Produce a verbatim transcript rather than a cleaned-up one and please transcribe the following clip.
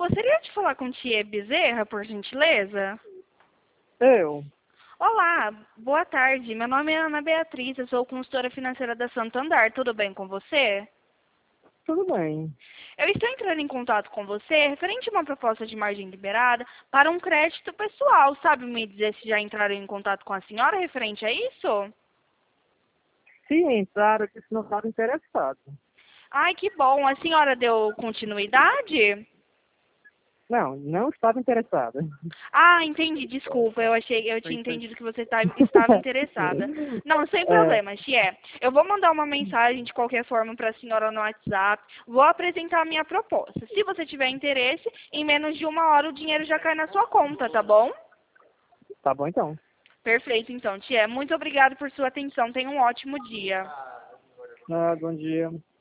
gostaria de falar com Tia Bezerra, por gentileza? Eu? Olá, boa tarde. Meu nome é Ana Beatriz, eu sou consultora financeira da Santander. Tudo bem com você? Tudo bem. Eu estou entrando em contato com você referente a uma proposta de margem liberada para um crédito pessoal. Sabe me dizer se já entraram em contato com a senhora referente a isso? Se entraram, eu disse que não estava interessado. Ai, que bom. A senhora deu continuidade? Não, não estava interessada. Ah, entendi. Desculpa, eu achei, eu tinha entendido que você tá- estava interessada. Não, sem É, problema, Xie. Eu vou mandar uma mensagem de qualquer forma para a senhora no WhatsApp. Vou apresentar a minha proposta. Se você tiver interesse, em menos de uma hora o dinheiro já cai na sua conta, tá bom? tá bom então. Perfeito, então, Tia. Muito obrigada por sua atenção. Tenha um ótimo dia. Ah, bom dia.